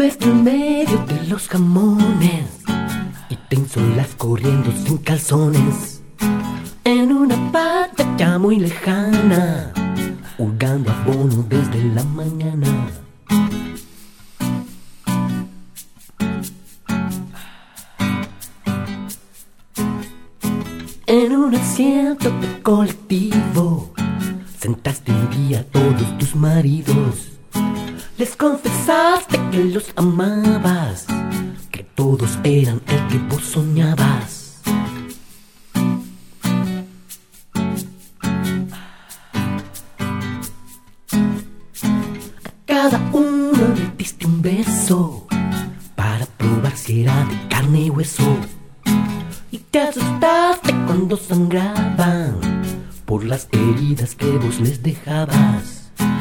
Comes en medio de los jamones y te insolas corriendo sin calzones en una parte ya muy lejana, hurgando abono desde la mañana. En un asiento de colectivo sentaste un día a todos tus maridos. Les confesaste que los amabas, que todos eran el que vos soñabas. A cada uno le diste un beso para probar si era de carne y hueso. Y te asustaste cuando sangraban por las heridas que vos les dejabas.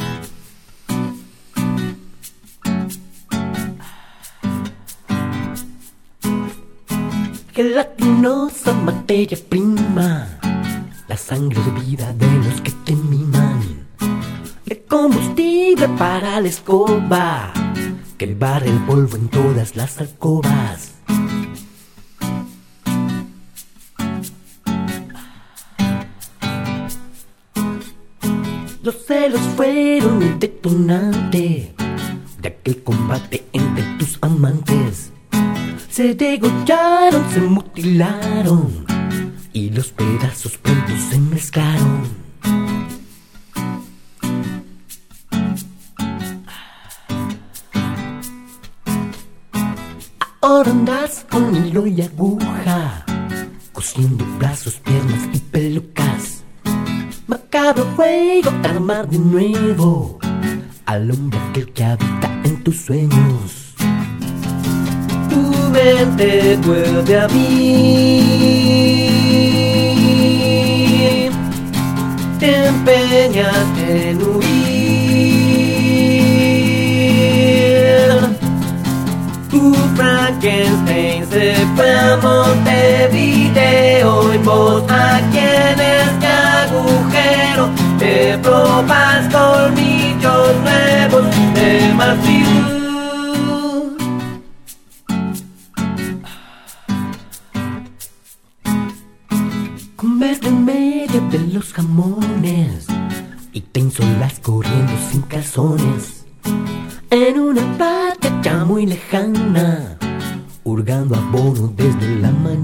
Gelatinosa materia prima, la sangre hervida de los que te miman, de combustible para la escoba que barre el polvo en todas las alcobas. Los celos fueron el detonante de aquel combate entre tus amantes. Se degollaron, se mutilaron y los pedazos pronto se mezclaron. Ahora andas con hilo y aguja, cosiendo brazos, piernas y pelucas. Macabro juego armar de nuevo al hombre aquel que habita en tus sueños. Tu mente vuelve a mí, te empeñas en huir. Tu Frankenstein se fue a Montevideo y vos aquí en este agujero te probas colmillos nuevos de marfil. Comes en medio de los jamones y te insolas corriendo sin calzones en una parte ya muy lejana, hurgando abono desde la mañana.